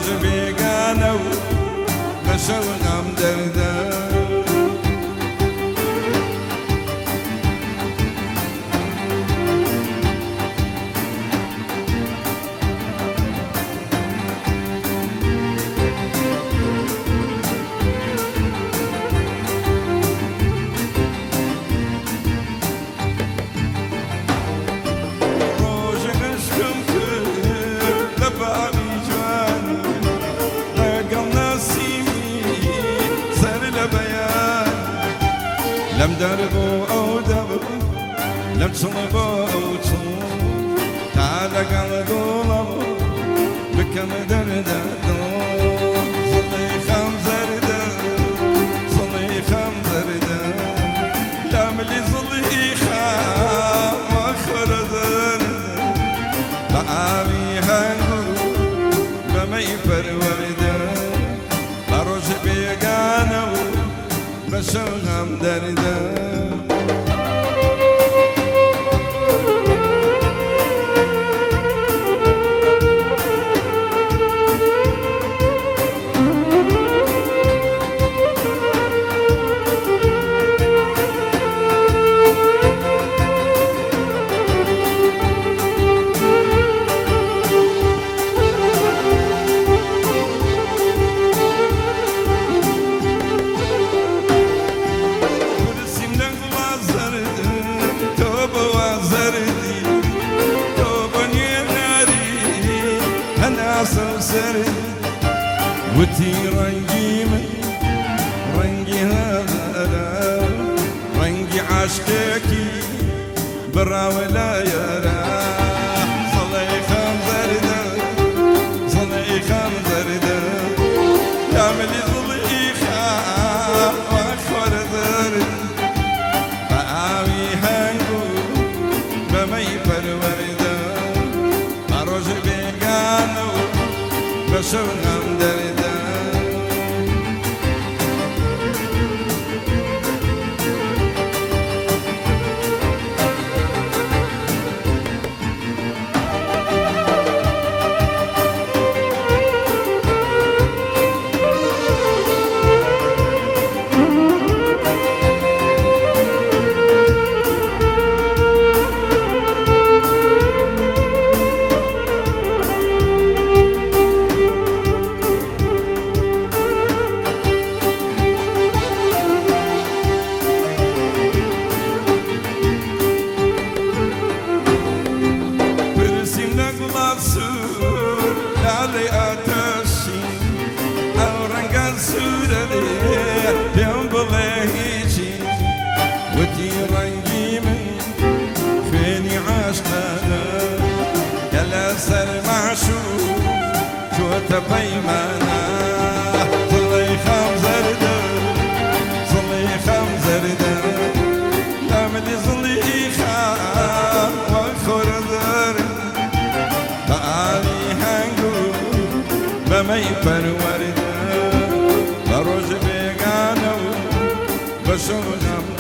بيقانو بشو غم درده لم دربو أو دبو لم صلبو أو تصوم تعال قلبو بكم درده صلي خم زرده صلي خم زرده لاملي صلي خم أخر زرده بآبي هنگو بمي پرورده بروش بيگانو بشو غم درده سري وتي رنجي من رنجي هذا رنجي عشقك برا ولا يرى صلي خم زرده صلي خم زرده يعملي صلي خم واخر زرده فآوي هنگو بمي پرورده بروش بيگانو بشو غم درده لالي أتشي أو رنقا سودة يوم بلهيجي ودي رنقي من فيني عشقنا يلا سر معشوق شو تبيمانا صلي خم زردة صلي خم زردة لامدي صلي خم وخور زردة تعالي هنگو بمي پرورده بروش بيگانو بشو غم